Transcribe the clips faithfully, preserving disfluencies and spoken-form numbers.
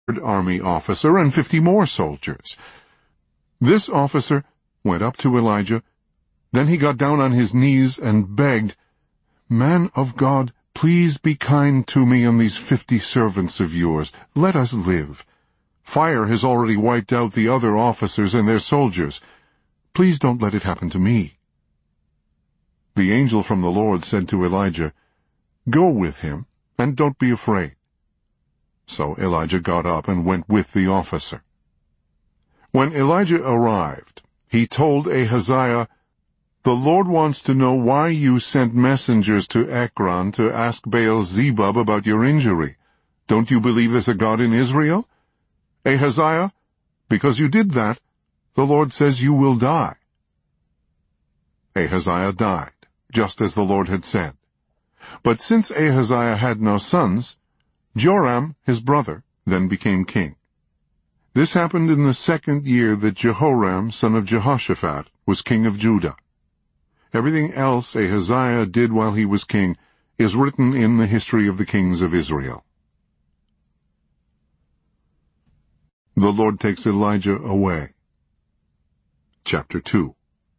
army officer and fifty more soldiers. This officer went up to Elijah. Then he got down on his knees and begged, "Man of God, please be kind to me and these fifty servants of yours. Let us live. Fire has already wiped out the other officers and their soldiers. Please don't let it happen to me." The angel from the Lord said to Elijah, "Go with him, and don't be afraid." So Elijah got up and went with the officer. When Elijah arrived, he told Ahaziah, "The Lord wants to know why you sent messengers to Ekron to ask Baal-zebub about your injury. Don't you believe there's a God in Israel? Ahaziah, because you did that, the Lord says you will die." Ahaziah died, just as the Lord had said. But since Ahaziah had no sons, Joram, his brother, then became king. This happened in the second year that Jehoram, son of Jehoshaphat, was king of Judah. Everything else Ahaziah did while he was king is written in the history of the kings of Israel. The Lord takes Elijah away. Chapter two.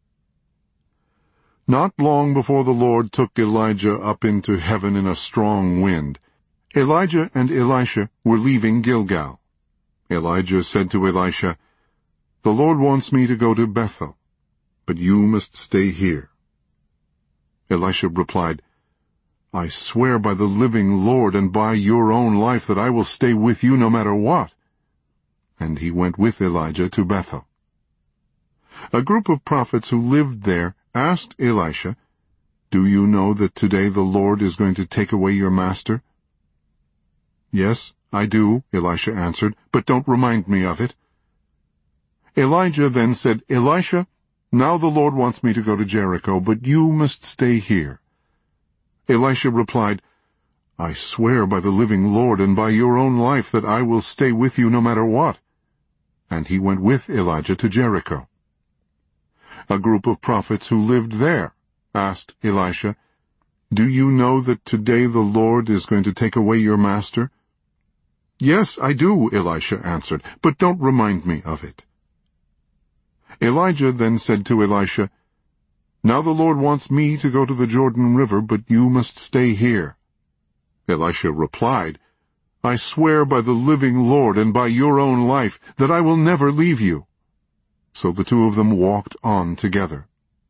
Not long before the Lord took Elijah up into heaven in a strong wind, Elijah and Elisha were leaving Gilgal. Elijah said to Elisha, "The Lord wants me to go to Bethel, but you must stay here." Elisha replied, "I swear by the living Lord and by your own life that I will stay with you no matter what." And he went with Elijah to Bethel. A group of prophets who lived there asked Elisha, "Do you know that today the Lord is going to take away your master?" "Yes, I do," Elisha answered, "but don't remind me of it." Elijah then said, "Elisha, now the Lord wants me to go to Jericho, but you must stay here." Elisha replied, "I swear by the living Lord and by your own life that I will stay with you no matter what." And he went with Elijah to Jericho. A group of prophets who lived there asked Elisha, "Do you know that today the Lord is going to take away your master?" "Yes, I do," Elisha answered, "but don't remind me of it." Elijah then said to Elisha, "Now the Lord wants me to go to the Jordan River, but you must stay here." Elisha replied, "I swear by the living Lord and by your own life that I will never leave you." So the two of them walked on together.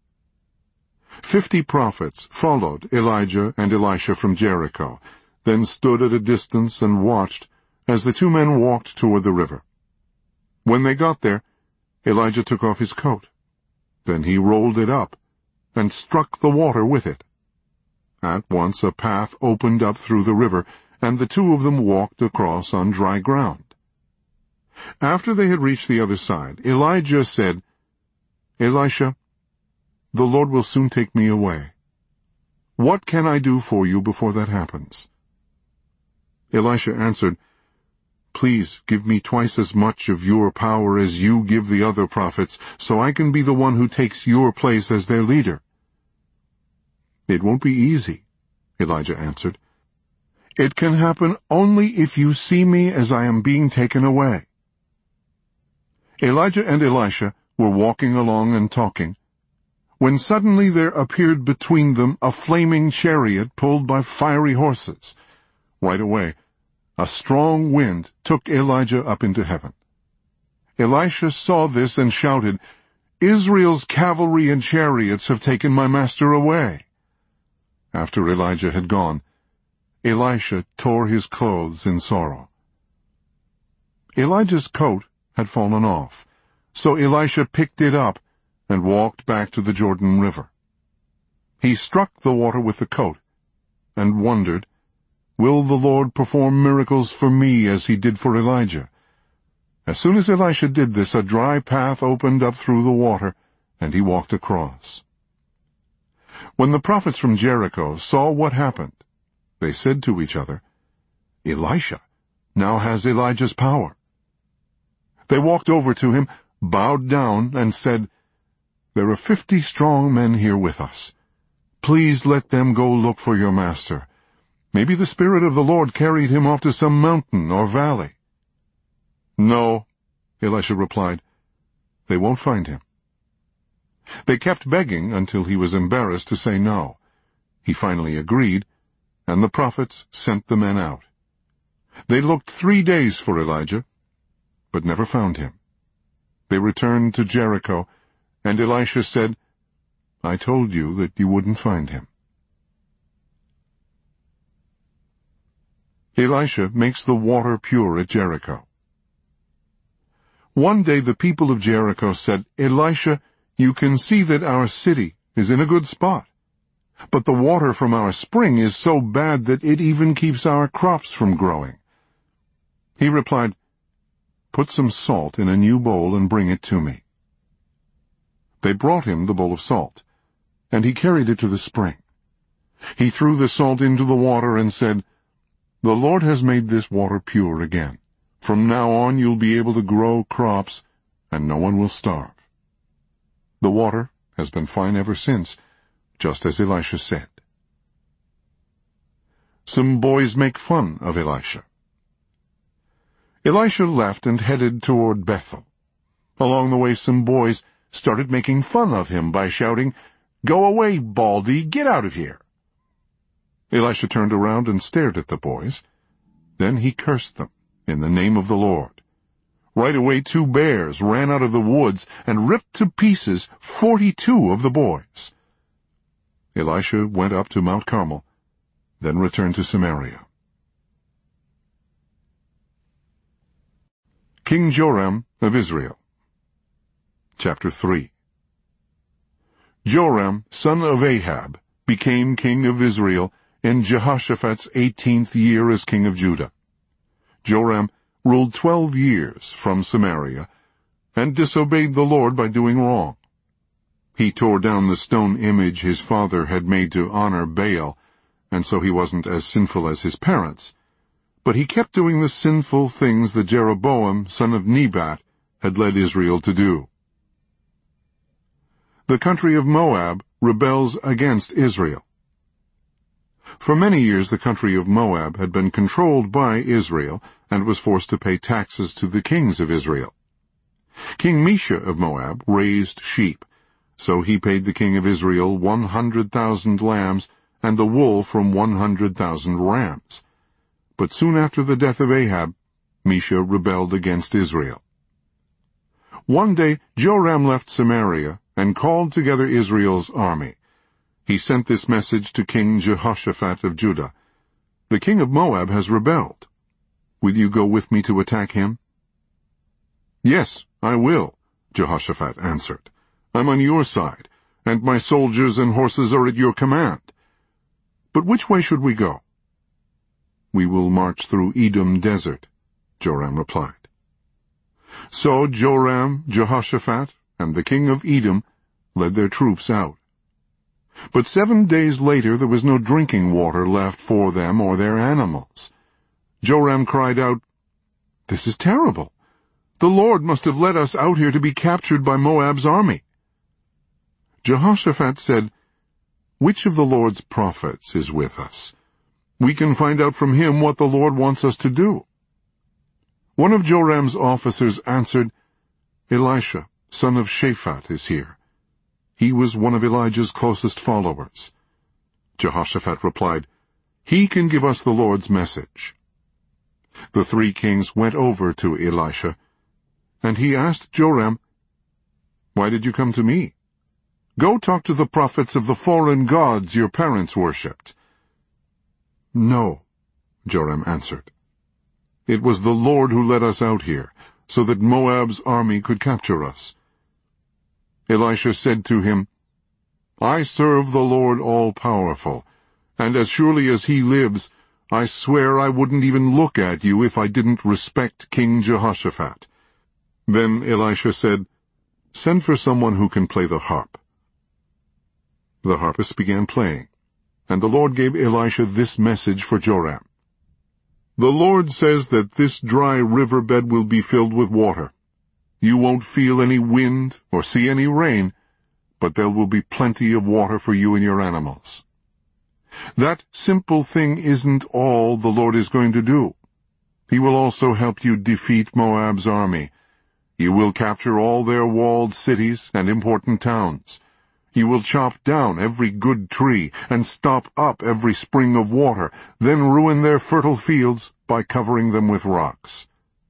Fifty prophets followed Elijah and Elisha from Jericho, then stood at a distance and watched as the two men walked toward the river. When they got there, Elijah took off his coat. Then he rolled it up and struck the water with it. At once a path opened up through the river, and the two of them walked across on dry ground. After they had reached the other side, Elijah said, "Elisha, the Lord will soon take me away. What can I do for you before that happens?" Elisha answered, "Please give me twice as much of your power as you give the other prophets, so I can be the one who takes your place as their leader." "It won't be easy," Elijah answered. "It can happen only if you see me as I am being taken away." Elijah and Elisha were walking along and talking, when suddenly there appeared between them a flaming chariot pulled by fiery horses. Right away, a strong wind took Elijah up into heaven. Elisha saw this and shouted, "Israel's cavalry and chariots have taken my master away." After Elijah had gone, Elisha tore his clothes in sorrow. Elijah's coat had fallen off, so Elisha picked it up and walked back to the Jordan River. He struck the water with the coat and wondered, "Will the Lord perform miracles for me as he did for Elijah?" As soon as Elisha did this, a dry path opened up through the water, and he walked across. When the prophets from Jericho saw what happened, they said to each other, "Elisha now has Elijah's power." They walked over to him, bowed down, and said, "There are fifty strong men here with us. Please let them go look for your master. Maybe the Spirit of the Lord carried him off to some mountain or valley." "No," Elisha replied. "They won't find him." They kept begging until he was embarrassed to say no. He finally agreed, and the prophets sent the men out. They looked three days for Elijah, but never found him. They returned to Jericho, and Elisha said, "I told you that you wouldn't find him." Elisha makes the water pure at Jericho. One day the people of Jericho said, "Elisha, you can see that our city is in a good spot, but the water from our spring is so bad that it even keeps our crops from growing." He replied, "Put some salt in a new bowl and bring it to me." They brought him the bowl of salt, and he carried it to the spring. He threw the salt into the water and said, "The Lord has made this water pure again. From now on you'll be able to grow crops, and no one will starve." The water has been fine ever since, just as Elisha said. Some boys make fun of Elisha. Elisha left and headed toward Bethel. Along the way, some boys started making fun of him by shouting, "Go away, Baldy, get out of here." Elisha turned around and stared at the boys. Then he cursed them in the name of the Lord. Right away, two bears ran out of the woods and ripped to pieces forty-two of the boys. Elisha went up to Mount Carmel, then returned to Samaria. King Joram of Israel. Chapter three. Joram, son of Ahab, became king of Israel in Jehoshaphat's eighteenth year as king of Judah. Joram ruled twelve years from Samaria, and disobeyed the Lord by doing wrong. He tore down the stone image his father had made to honor Baal, and so he wasn't as sinful as his parents. But he kept doing the sinful things that Jeroboam, son of Nebat, had led Israel to do. The country of Moab rebels against Israel. For many years the country of Moab had been controlled by Israel and was forced to pay taxes to the kings of Israel. King Mesha of Moab raised sheep, so he paid the king of Israel one hundred thousand lambs and the wool from one hundred thousand rams. But soon after the death of Ahab, Mesha rebelled against Israel. One day Joram left Samaria and called together Israel's army. He sent this message to King Jehoshaphat of Judah: "The king of Moab has rebelled. Will you go with me to attack him?" "Yes, I will," Jehoshaphat answered. "I'm on your side, and my soldiers and horses are at your command. But which way should we go?" "We will march through Edom desert," Joram replied. So Joram, Jehoshaphat, and the king of Edom led their troops out. But seven days later there was no drinking water left for them or their animals. Joram cried out, "This is terrible. The Lord must have led us out here to be captured by Moab's army." Jehoshaphat said, "Which of the Lord's prophets is with us? We can find out from him what the Lord wants us to do." One of Joram's officers answered, "Elisha, son of Shaphat, is here. He was one of Elijah's closest followers." Jehoshaphat replied, "He can give us the Lord's message." The three kings went over to Elisha, and he asked Joram, "Why did you come to me? Go talk to the prophets of the foreign gods your parents worshipped." "No," Joram answered. "It was the Lord who led us out here, so that Moab's army could capture us." Elisha said to him, "I serve the Lord all-powerful, and as surely as he lives, I swear I wouldn't even look at you if I didn't respect King Jehoshaphat." Then Elisha said, "Send for someone who can play the harp." The harpist began playing, and the Lord gave Elisha this message for Joram: "The Lord says that this dry riverbed will be filled with water. You won't feel any wind or see any rain, but there will be plenty of water for you and your animals." That simple thing isn't all the Lord is going to do. He will also help you defeat Moab's army. You will capture all their walled cities and important towns. You will chop down every good tree and stop up every spring of water, then ruin their fertile fields by covering them with rocks."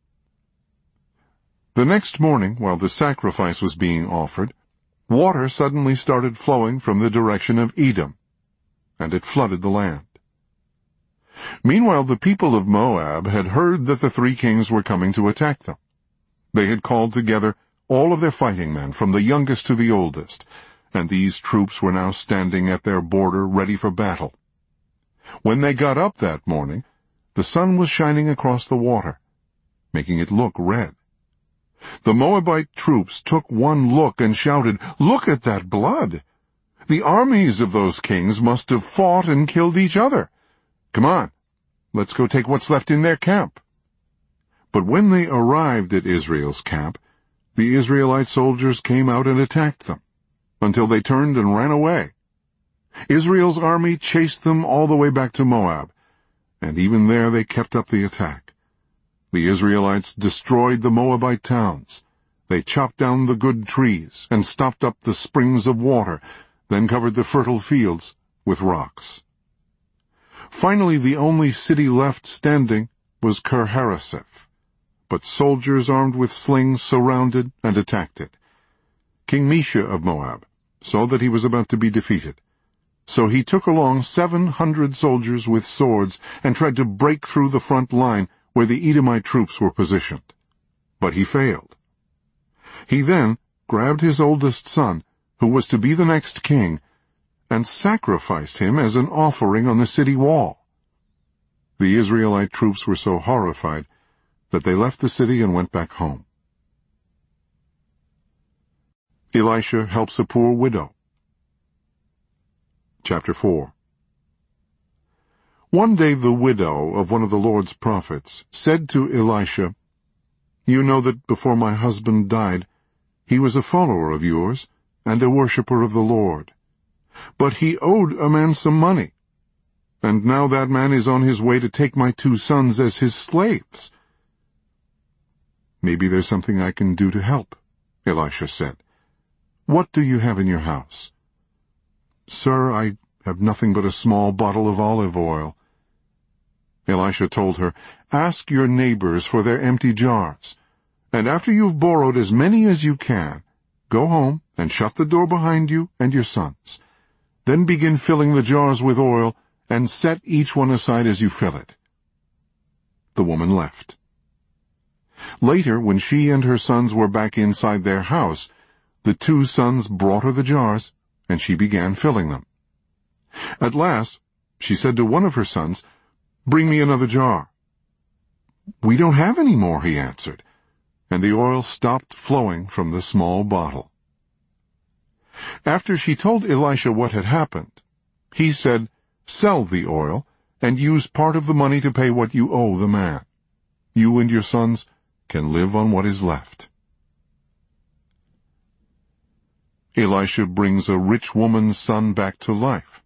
The next morning, while the sacrifice was being offered, water suddenly started flowing from the direction of Edom, and it flooded the land. Meanwhile, the people of Moab had heard that the three kings were coming to attack them. They had called together all of their fighting men, from the youngest to the oldest, and these troops were now standing at their border ready for battle. When they got up that morning, the sun was shining across the water, making it look red. The Moabite troops took one look and shouted, "Look at that blood! The armies of those kings must have fought and killed each other. Come on, let's go take what's left in their camp." But when they arrived at Israel's camp, the Israelite soldiers came out and attacked them, until they turned and ran away. Israel's army chased them all the way back to Moab, and even there they kept up the attack. The Israelites destroyed the Moabite towns. They chopped down the good trees and stopped up the springs of water, then covered the fertile fields with rocks. Finally, the only city left standing was Kir-Hareseth, but soldiers armed with slings surrounded and attacked it. King Mesha of Moab saw that he was about to be defeated, so he took along seven hundred soldiers with swords and tried to break through the front line where the Edomite troops were positioned. But he failed. He then grabbed his oldest son, who was to be the next king, and sacrificed him as an offering on the city wall. The Israelite troops were so horrified that they left the city and went back home. Elisha helps a poor widow. Chapter four. One day the widow of one of the Lord's prophets said to Elisha, "You know that before my husband died, he was a follower of yours and a worshipper of the Lord. But he owed a man some money, and now that man is on his way to take my two sons as his slaves." "Maybe there's something I can do to help," Elisha said. "What do you have in your house?" "Sir, I have nothing but a small bottle of olive oil." Elisha told her, "Ask your neighbors for their empty jars, and after you've borrowed as many as you can, go home and shut the door behind you and your sons. Then begin filling the jars with oil, and set each one aside as you fill it." The woman left. Later, when she and her sons were back inside their house, the two sons brought her the jars, and she began filling them. At last, she said to one of her sons, "Bring me another jar." "We don't have any more," he answered, and the oil stopped flowing from the small bottle. After she told Elisha what had happened, he said, "Sell the oil, and use part of the money to pay what you owe the man. You and your sons can live on what is left." Elisha brings a rich woman's son back to life.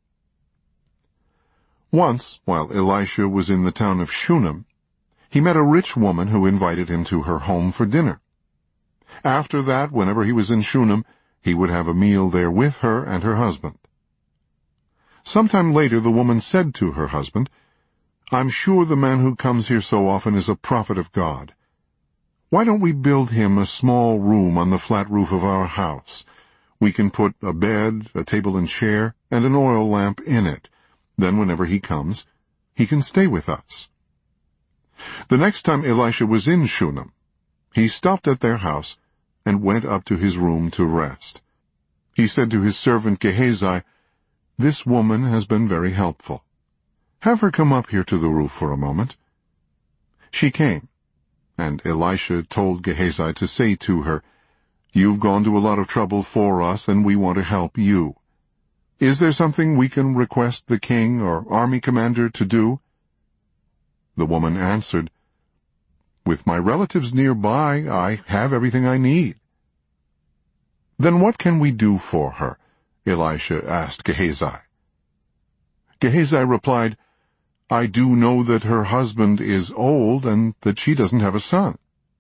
Once, while Elisha was in the town of Shunem, he met a rich woman who invited him to her home for dinner. After that, whenever he was in Shunem, he would have a meal there with her and her husband. Sometime later the woman said to her husband, "I'm sure the man who comes here so often is a prophet of God. Why don't we build him a small room on the flat roof of our house? We can put a bed, a table and chair, and an oil lamp in it. Then whenever he comes, he can stay with us." The next time Elisha was in Shunem, he stopped at their house and went up to his room to rest. He said to his servant Gehazi, "This woman has been very helpful. Have her come up here to the roof for a moment." She came, and Elisha told Gehazi to say to her, "You've gone to a lot of trouble for us, and we want to help you. Is there something we can request the king or army commander to do?" The woman answered, "With my relatives nearby, I have everything I need." "Then what can we do for her?" Elisha asked Gehazi. Gehazi replied, I do know that her husband is old and that she doesn't have a son."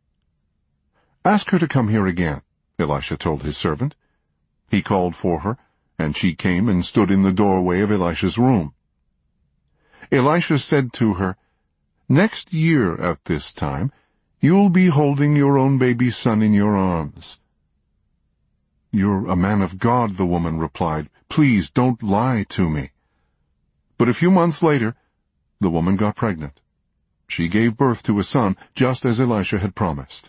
"Ask her to come here again," Elisha told his servant. He called for her, and she came and stood in the doorway of Elisha's room. Elisha said to her, "Next year at this time, you'll be holding your own baby son in your arms." "You're a man of God," the woman replied. "Please don't lie to me." But a few months later, the woman got pregnant. She gave birth to a son, just as Elisha had promised.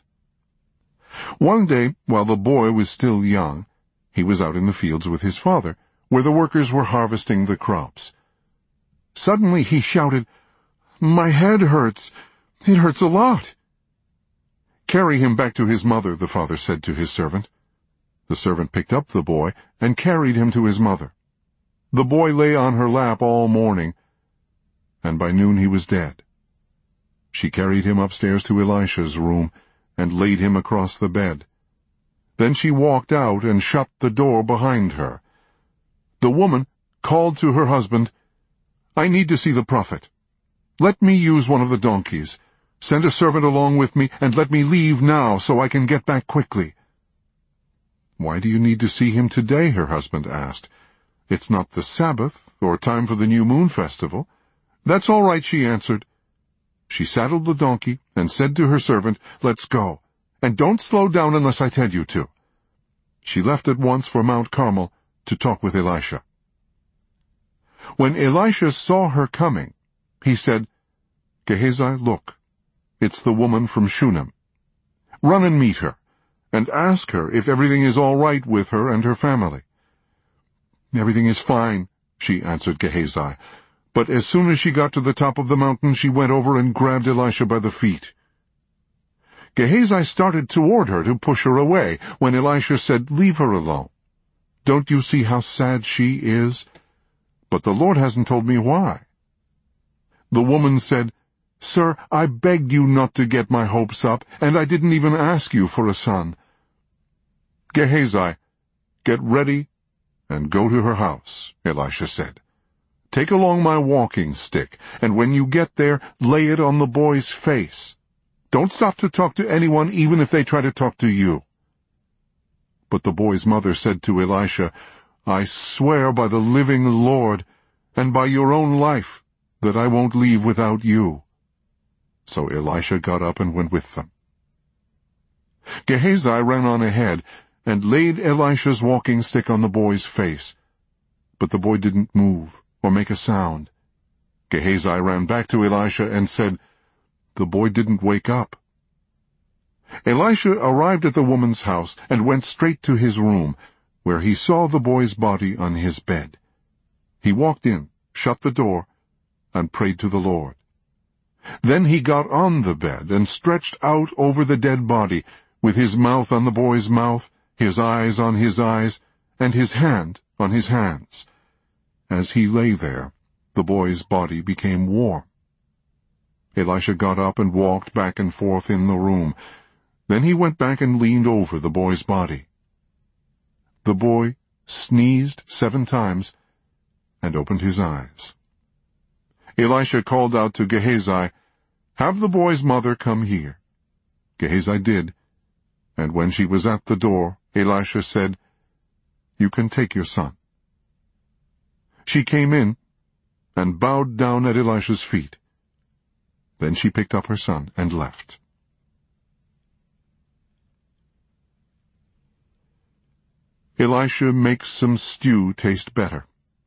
One day, while the boy was still young, he was out in the fields with his father, where the workers were harvesting the crops. Suddenly he shouted, "My head hurts. It hurts a lot." "Carry him back to his mother," the father said to his servant. The servant picked up the boy and carried him to his mother. The boy lay on her lap all morning, and by noon he was dead. She carried him upstairs to Elisha's room and laid him across the bed. Then she walked out and shut the door behind her. The woman called to her husband, "I need to see the prophet. Let me use one of the donkeys. Send a servant along with me, and let me leave now so I can get back quickly." "Why do you need to see him today?" her husband asked. "It's not the Sabbath, or time for the new moon festival." "That's all right," she answered. She saddled the donkey and said to her servant, "Let's go. And don't slow down unless I tell you to." She left at once for Mount Carmel to talk with Elisha. When Elisha saw her coming, he said, "Gehazi, look, it's the woman from Shunem. Run and meet her, and ask her if everything is all right with her and her family." "Everything is fine," she answered Gehazi. But as soon as she got to the top of the mountain, she went over and grabbed Elisha by the feet. Gehazi started toward her to push her away, when Elisha said, "Leave her alone. Don't you see how sad she is? But the Lord hasn't told me why." The woman said, "Sir, I begged you not to get my hopes up, and I didn't even ask you for a son." "Gehazi, get ready and go to her house," Elisha said. "Take along my walking stick, and when you get there, lay it on the boy's face. Don't stop to talk to anyone, even if they try to talk to you." But the boy's mother said to Elisha, "I swear by the living Lord, and by your own life, that I won't leave without you." So Elisha got up and went with them. Gehazi ran on ahead and laid Elisha's walking stick on the boy's face. But the boy didn't move or make a sound. Gehazi ran back to Elisha and said, "The boy didn't wake up." Elisha arrived at the woman's house and went straight to his room, where he saw the boy's body on his bed. He walked in, shut the door, and prayed to the Lord. Then he got on the bed and stretched out over the dead body, with his mouth on the boy's mouth, his eyes on his eyes, and his hand on his hands. As he lay there, the boy's body became warm. Elisha got up and walked back and forth in the room. Then he went back and leaned over the boy's body. The boy sneezed seven times and opened his eyes. Elisha called out to Gehazi, "Have the boy's mother come here." Gehazi did, and when she was at the door, Elisha said, "You can take your son." She came in and bowed down at Elisha's feet. Then she picked up her son and left. Elisha makes some stew taste better.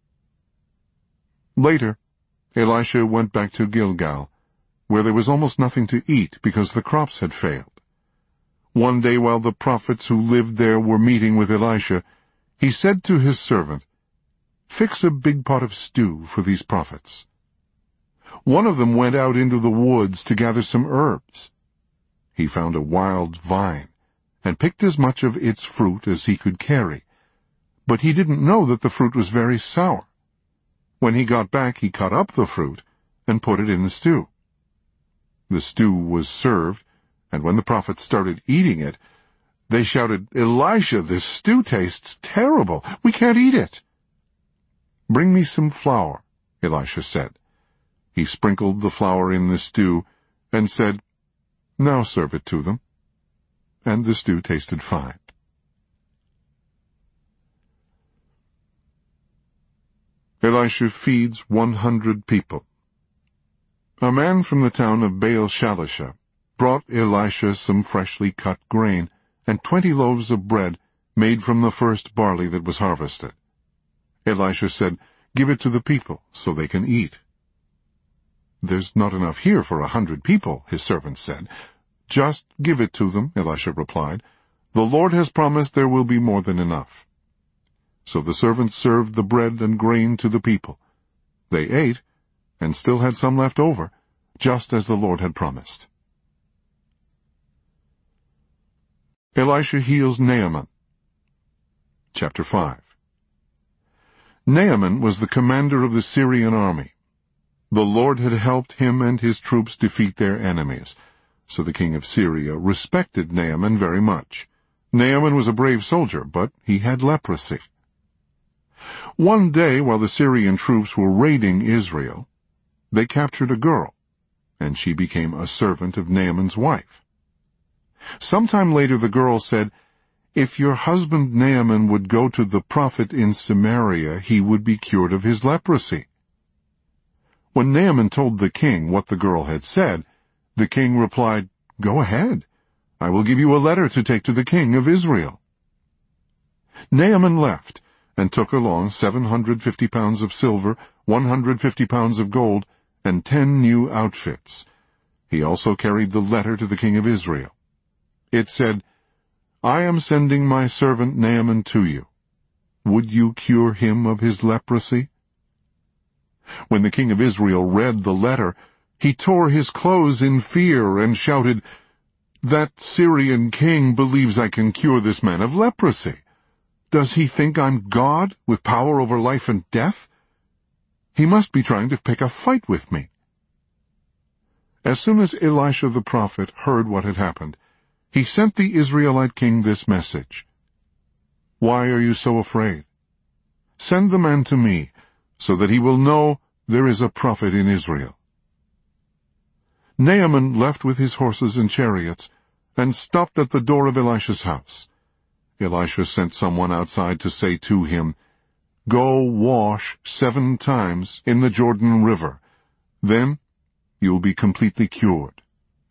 Later, Elisha went back to Gilgal, where there was almost nothing to eat because the crops had failed. One day while the prophets who lived there were meeting with Elisha, he said to his servant, "Fix a big pot of stew for these prophets." One of them went out into the woods to gather some herbs. He found a wild vine and picked as much of its fruit as he could carry. But he didn't know that the fruit was very sour. When he got back, he cut up the fruit and put it in the stew. The stew was served, and when the prophets started eating it, they shouted, "Elisha, this stew tastes terrible. We can't eat it." "Bring me some flour," Elisha said. He sprinkled the flour in the stew and said, "Now serve it to them." And the stew tasted fine. Elisha feeds one hundred people. A man from the town of Baal-Shalisha brought Elisha some freshly cut grain and twenty loaves of bread made from the first barley that was harvested. Elisha said, "Give it to the people so they can eat." "There's not enough here for a hundred people," his servant said. "Just give it to them," Elisha replied. "The Lord has promised there will be more than enough." So the servant served the bread and grain to the people. They ate, and still had some left over, just as the Lord had promised. Elisha heals Naaman. Chapter five. Naaman was the commander of the Syrian army. The Lord had helped him and his troops defeat their enemies, so the king of Syria respected Naaman very much. Naaman was a brave soldier, but he had leprosy. One day, while the Syrian troops were raiding Israel, they captured a girl, and she became a servant of Naaman's wife. Sometime later the girl said, "If your husband Naaman would go to the prophet in Samaria, he would be cured of his leprosy." When Naaman told the king what the girl had said, the king replied, "Go ahead. I will give you a letter to take to the king of Israel." Naaman left, and took along seven hundred fifty pounds of silver, one hundred fifty pounds of gold, and ten new outfits. He also carried the letter to the king of Israel. It said, "I am sending my servant Naaman to you. Would you cure him of his leprosy?" When the king of Israel read the letter, he tore his clothes in fear and shouted, "That Syrian king believes I can cure this man of leprosy. Does he think I'm God with power over life and death? He must be trying to pick a fight with me." As soon as Elisha the prophet heard what had happened, he sent the Israelite king this message, "Why are you so afraid? Send the man to me, so that he will know there is a prophet in Israel." Naaman left with his horses and chariots, and stopped at the door of Elisha's house. Elisha sent someone outside to say to him, "Go wash seven times in the Jordan River. Then you'll be completely cured."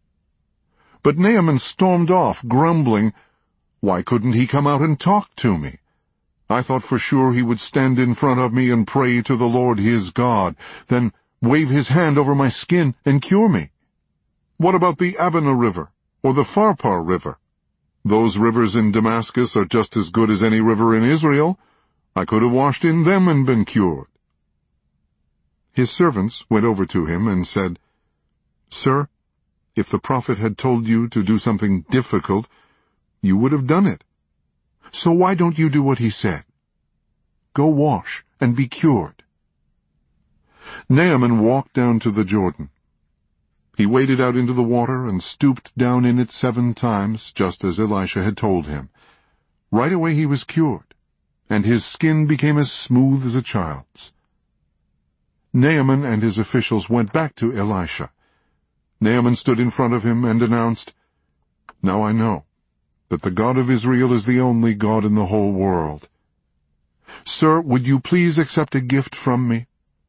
But Naaman stormed off, grumbling, "Why couldn't he come out and talk to me? I thought for sure he would stand in front of me and pray to the Lord his God, then wave his hand over my skin and cure me. What about the Abana River or the Pharpar River? Those rivers in Damascus are just as good as any river in Israel. I could have washed in them and been cured." His servants went over to him and said, "Sir, if the prophet had told you to do something difficult, you would have done it. So why don't you do what he said? Go wash and be cured." Naaman walked down to the Jordan. He waded out into the water and stooped down in it seven times, just as Elisha had told him. Right away he was cured, and his skin became as smooth as a child's. Naaman and his officials went back to Elisha. Naaman stood in front of him and announced, "Now I know that the God of Israel is the only God in the whole world. Sir, would you please accept a gift from me?"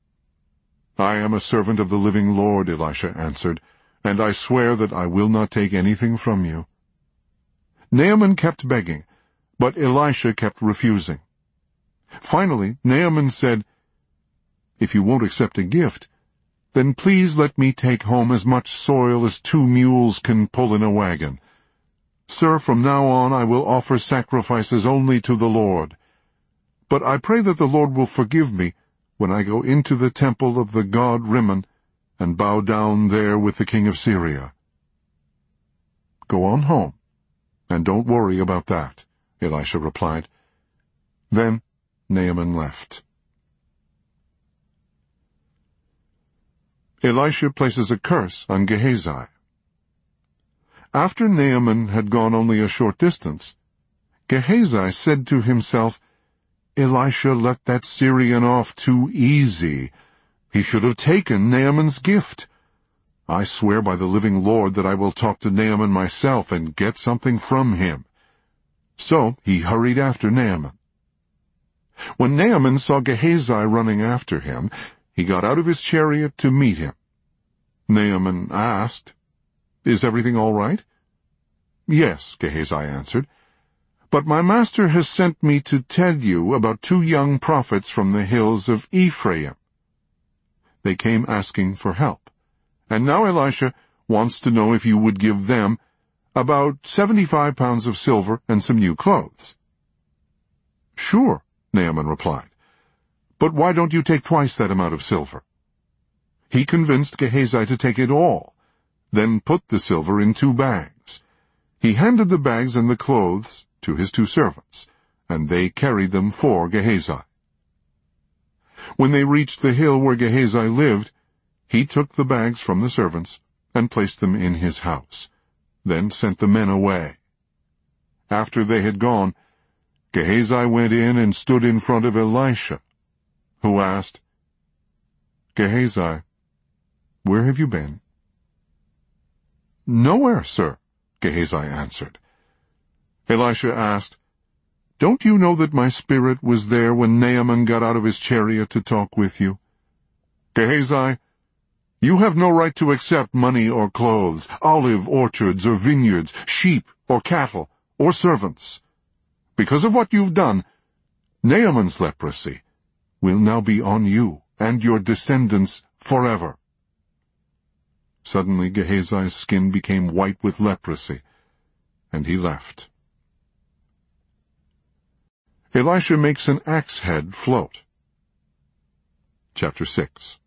"I am a servant of the living Lord," Elisha answered, "and I swear that I will not take anything from you." Naaman kept begging, but Elisha kept refusing. Finally, Naaman said, "If you won't accept a gift, then please let me take home as much soil as two mules can pull in a wagon. Sir, from now on I will offer sacrifices only to the Lord. But I pray that the Lord will forgive me when I go into the temple of the god Rimmon and bow down there with the king of Syria." "Go on home, and don't worry about that," Elisha replied. Then Naaman left. Elisha places a curse on Gehazi. After Naaman had gone only a short distance, Gehazi said to himself, "Elisha let that Syrian off too easy. He should have taken Naaman's gift. I swear by the living Lord that I will talk to Naaman myself and get something from him." So he hurried after Naaman. When Naaman saw Gehazi running after him, he got out of his chariot to meet him. Naaman asked, "Is everything all right?" "Yes," Gehazi answered, "but my master has sent me to tell you about two young prophets from the hills of Ephraim. They came asking for help, and now Elisha wants to know if you would give them about seventy-five pounds of silver and some new clothes." "Sure," Naaman replied, "but why don't you take twice that amount of silver?" He convinced Gehazi to take it all, then put the silver in two bags. He handed the bags and the clothes to his two servants, and they carried them for Gehazi. When they reached the hill where Gehazi lived, he took the bags from the servants and placed them in his house, then sent the men away. After they had gone, Gehazi went in and stood in front of Elisha, who asked, "Gehazi, where have you been?" "Nowhere, sir," Gehazi answered. Elisha asked, "Don't you know that my spirit was there when Naaman got out of his chariot to talk with you? Gehazi, you have no right to accept money or clothes, olive orchards or vineyards, sheep or cattle or servants. Because of what you've done, Naaman's leprosy will now be on you and your descendants forever." Suddenly Gehazi's skin became white with leprosy, and he left. Elisha makes an axe head float. Chapter six.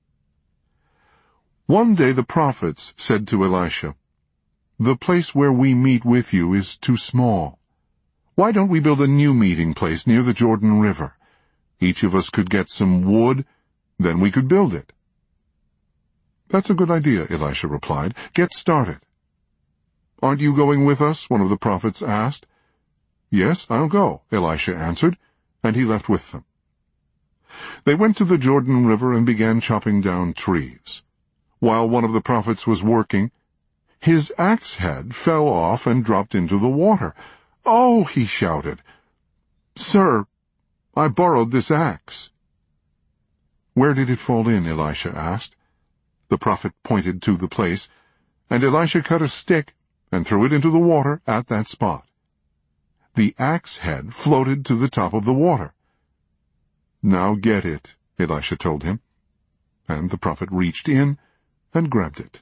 One day the prophets said to Elisha, "The place where we meet with you is too small. Why don't we build a new meeting place near the Jordan River? Each of us could get some wood, then we could build it." "That's a good idea," Elisha replied. "Get started." "Aren't you going with us?" one of the prophets asked. "Yes, I'll go," Elisha answered, and he left with them. They went to the Jordan River and began chopping down trees. While one of the prophets was working, his axe head fell off and dropped into the water. "Oh," he shouted, "Sir, I borrowed this axe." "Where did it fall in?" Elisha asked. The prophet pointed to the place, and Elisha cut a stick and threw it into the water at that spot. The axe head floated to the top of the water. "Now get it," Elisha told him, and the prophet reached in and grabbed it.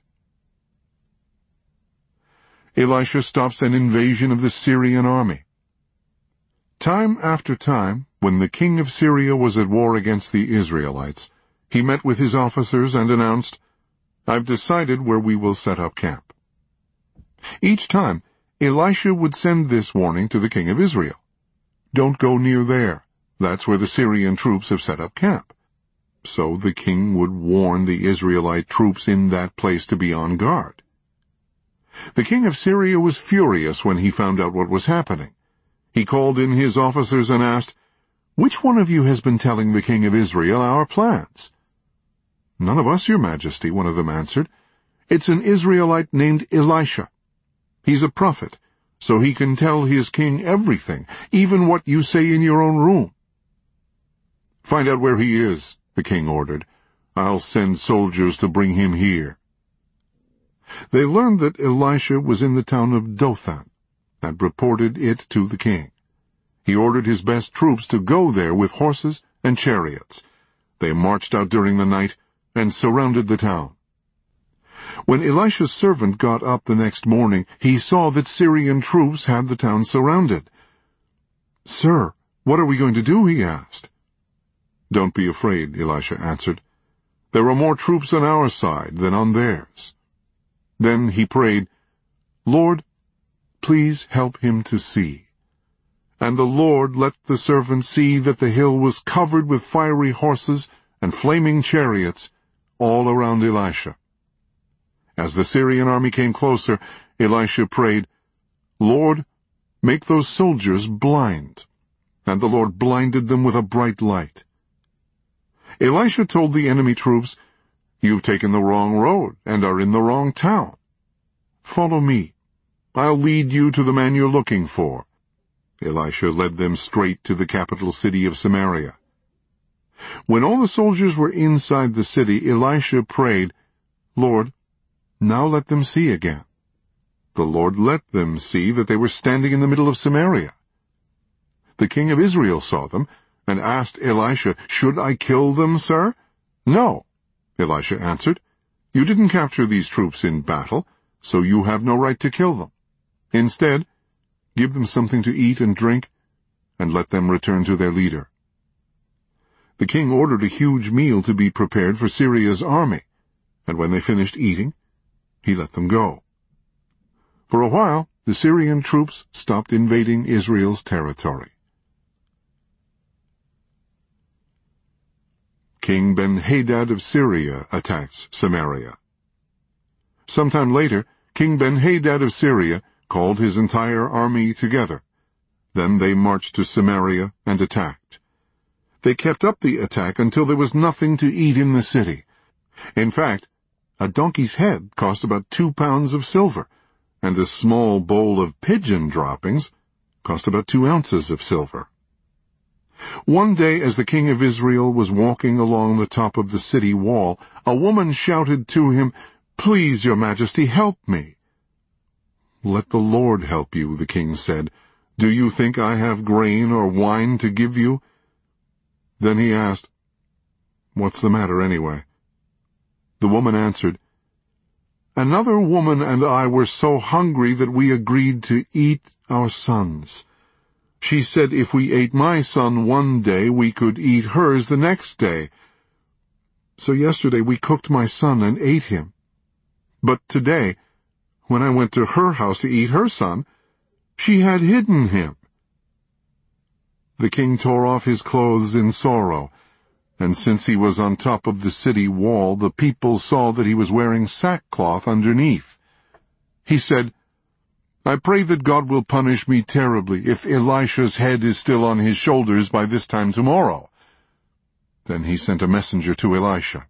Elisha stops an invasion of the Syrian army. Time after time, when the king of Syria was at war against the Israelites, he met with his officers and announced, "I've decided where we will set up camp." Each time, Elisha would send this warning to the king of Israel. "Don't go near there. That's where the Syrian troops have set up camp." So the king would warn the Israelite troops in that place to be on guard. The king of Syria was furious when he found out what was happening. He called in his officers and asked, "Which one of you has been telling the king of Israel our plans?" "None of us, your majesty," one of them answered. "It's an Israelite named Elisha. He's a prophet, so he can tell his king everything, even what you say in your own room." "Find out where he is," the king ordered. "I'll send soldiers to bring him here." They learned that Elisha was in the town of Dothan, and reported it to the king. He ordered his best troops to go there with horses and chariots. They marched out during the night and surrounded the town. When Elisha's servant got up the next morning, he saw that Syrian troops had the town surrounded. "Sir, what are we going to do?" he asked. "Don't be afraid," Elisha answered. "There are more troops on our side than on theirs." Then he prayed, "Lord, please help him to see." And the Lord let the servant see that the hill was covered with fiery horses and flaming chariots all around Elisha. As the Syrian army came closer, Elisha prayed, "Lord, make those soldiers blind." And the Lord blinded them with a bright light. Elisha told the enemy troops, "You've taken the wrong road and are in the wrong town. Follow me. I'll lead you to the man you're looking for." Elisha led them straight to the capital city of Samaria. When all the soldiers were inside the city, Elisha prayed, "Lord, now let them see again." The Lord let them see that they were standing in the middle of Samaria. The king of Israel saw them and asked Elisha, "Should I kill them, sir?" "No," Elisha answered. "You didn't capture these troops in battle, so you have no right to kill them. Instead, give them something to eat and drink, and let them return to their leader." The king ordered a huge meal to be prepared for Syria's army, and when they finished eating, he let them go. For a while, the Syrian troops stopped invading Israel's territory. King Ben-Hadad of Syria attacks Samaria. Sometime later, King Ben-Hadad of Syria called his entire army together. Then they marched to Samaria and attacked. They kept up the attack until there was nothing to eat in the city. In fact, a donkey's head cost about two pounds of silver, and a small bowl of pigeon droppings cost about two ounces of silver. One day, as the king of Israel was walking along the top of the city wall, a woman shouted to him, "Please, your majesty, help me." "Let the Lord help you," the king said. "Do you think I have grain or wine to give you?" Then he asked, "What's the matter anyway?" The woman answered, "Another woman and I were so hungry that we agreed to eat our sons. She said if we ate my son one day, we could eat hers the next day. So yesterday we cooked my son and ate him. But today, when I went to her house to eat her son, she had hidden him." The king tore off his clothes in sorrow, and since he was on top of the city wall, the people saw that he was wearing sackcloth underneath. He said, "I pray that God will punish me terribly if Elisha's head is still on his shoulders by this time tomorrow." Then he sent a messenger to Elisha.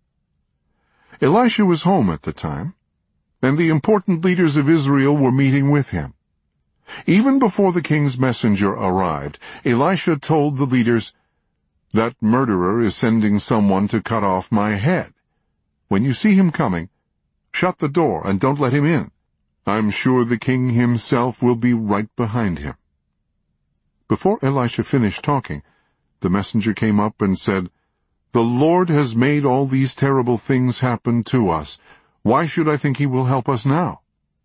Elisha was home at the time, and the important leaders of Israel were meeting with him. Even before the king's messenger arrived, Elisha told the leaders, "That murderer is sending someone to cut off my head. When you see him coming, shut the door and don't let him in. I'm sure the king himself will be right behind him." Before Elisha finished talking, the messenger came up and said, "The Lord has made all these terrible things happen to us. Why should I think he will help us now?"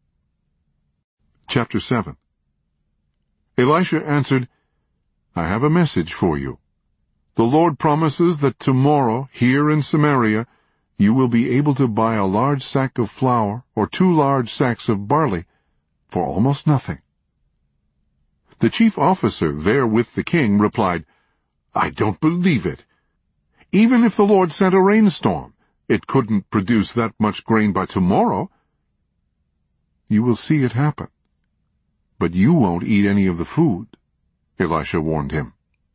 Chapter seven. Elisha answered, "I have a message for you. The Lord promises that tomorrow, here in Samaria, you will be able to buy a large sack of flour or two large sacks of barley for almost nothing." The chief officer there with the king replied, "I don't believe it. Even if the Lord sent a rainstorm, it couldn't produce that much grain by tomorrow." "You will see it happen, but you won't eat any of the food," Elisha warned him.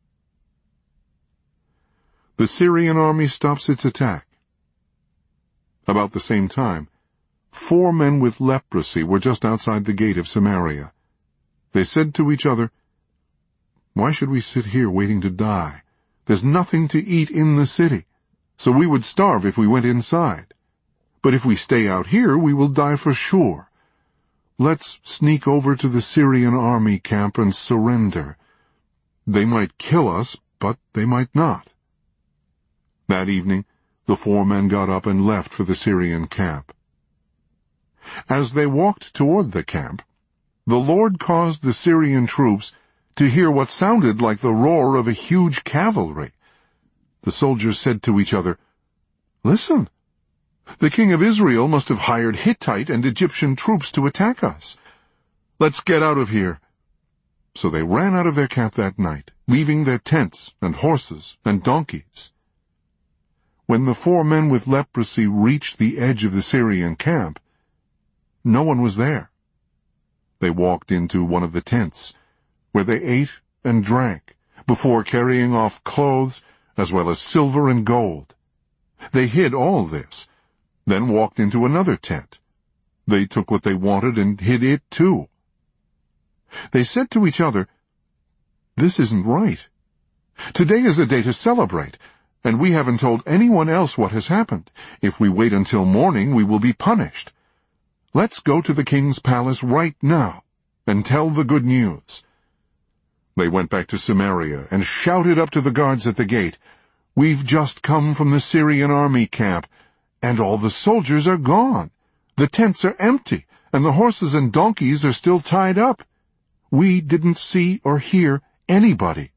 The Syrian army stops its attack. About the same time, four men with leprosy were just outside the gate of Samaria. They said to each other, "Why should we sit here waiting to die? There's nothing to eat in the city, so we would starve if we went inside. But if we stay out here, we will die for sure. Let's sneak over to the Syrian army camp and surrender. They might kill us, but they might not." That evening, the four men got up and left for the Syrian camp. As they walked toward the camp, the Lord caused the Syrian troops to hear what sounded like the roar of a huge cavalry. The soldiers said to each other, "Listen, the king of Israel must have hired Hittite and Egyptian troops to attack us. Let's get out of here." So they ran out of their camp that night, leaving their tents and horses and donkeys. When the four men with leprosy reached the edge of the Syrian camp, no one was there. They walked into one of the tents, where they ate and drank, before carrying off clothes as well as silver and gold. They hid all this, then walked into another tent. They took what they wanted and hid it too. They said to each other, "This isn't right. Today is a day to celebrate, and we haven't told anyone else what has happened. If we wait until morning, we will be punished. Let's go to the king's palace right now and tell the good news." They went back to Samaria and shouted up to the guards at the gate, "We've just come from the Syrian army camp, and all the soldiers are gone. The tents are empty, and the horses and donkeys are still tied up. We didn't see or hear anybody."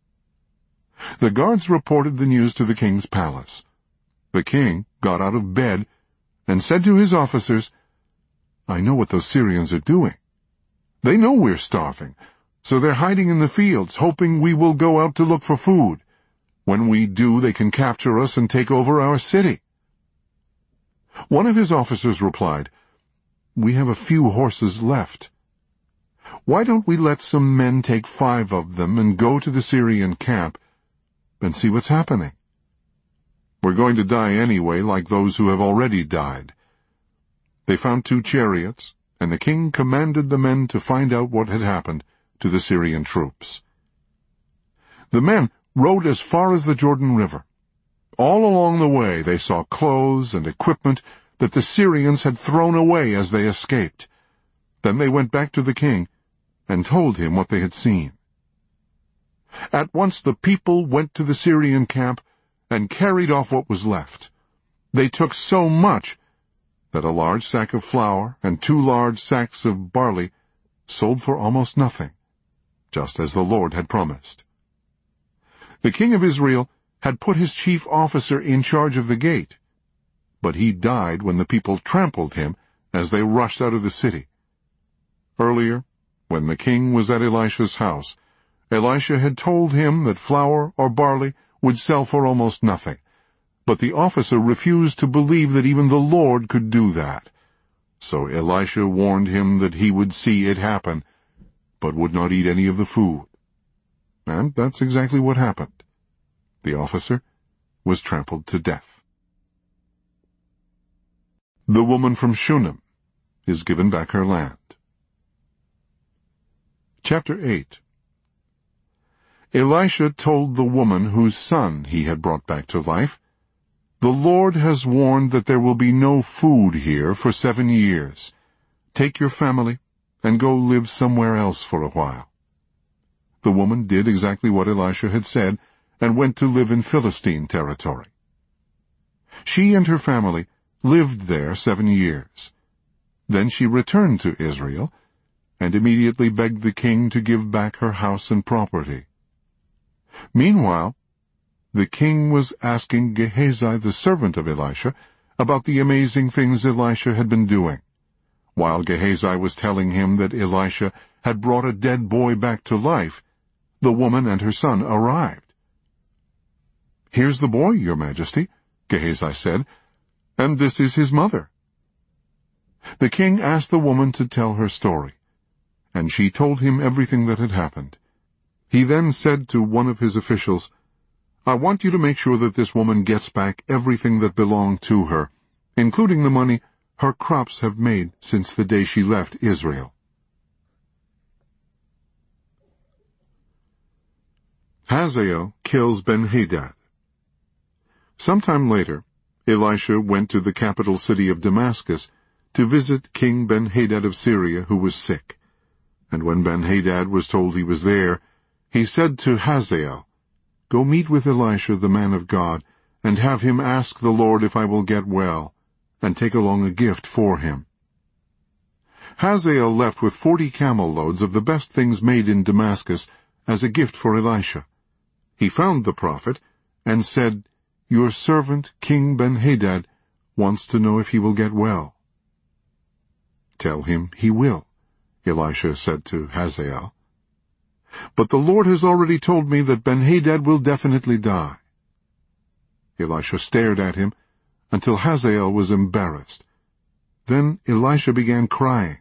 The guards reported the news to the king's palace. The king got out of bed and said to his officers, "I know what those Syrians are doing. They know we're starving, so they're hiding in the fields, hoping we will go out to look for food. When we do, they can capture us and take over our city." One of his officers replied, "We have a few horses left. Why don't we let some men take five of them and go to the Syrian camp and see what's happening? We're going to die anyway, like those who have already died." They found two chariots, and the king commanded the men to find out what had happened to the Syrian troops. The men rode as far as the Jordan River. All along the way they saw clothes and equipment that the Syrians had thrown away as they escaped. Then they went back to the king and told him what they had seen. At once the people went to the Syrian camp and carried off what was left. They took so much that a large sack of flour and two large sacks of barley sold for almost nothing, just as the Lord had promised. The king of Israel had put his chief officer in charge of the gate, but he died when the people trampled him as they rushed out of the city. Earlier, when the king was at Elisha's house, Elisha had told him that flour or barley would sell for almost nothing, but the officer refused to believe that even the Lord could do that. So Elisha warned him that he would see it happen, but would not eat any of the food. And that's exactly what happened. The officer was trampled to death. The woman from Shunem is given back her land. Chapter eight. Elisha told the woman whose son he had brought back to life, "The Lord has warned that there will be no food here for seven years. Take your family and go live somewhere else for a while." The woman did exactly what Elisha had said and went to live in Philistine territory. She and her family lived there seven years. Then she returned to Israel and immediately begged the king to give back her house and property. Meanwhile, the king was asking Gehazi, the servant of Elisha, about the amazing things Elisha had been doing. While Gehazi was telling him that Elisha had brought a dead boy back to life, the woman and her son arrived. "Here's the boy, your majesty," Gehazi said, "and this is his mother." The king asked the woman to tell her story, and she told him everything that had happened. He then said to one of his officials, "I want you to make sure that this woman gets back everything that belonged to her, including the money her crops have made since the day she left Israel." Hazael kills Ben-Hadad. Sometime later, Elisha went to the capital city of Damascus to visit King Ben-Hadad of Syria, who was sick. And when Ben-Hadad was told he was there, he said to Hazael, "Go meet with Elisha the man of God, and have him ask the Lord if I will get well, and take along a gift for him." Hazael left with forty camel loads of the best things made in Damascus as a gift for Elisha. He found the prophet and said, "Your servant, King Ben-Hadad, wants to know if he will get well." "Tell him he will," Elisha said to Hazael. "But the Lord has already told me that Ben-Hadad will definitely die." Elisha stared at him until Hazael was embarrassed. Then Elisha began crying.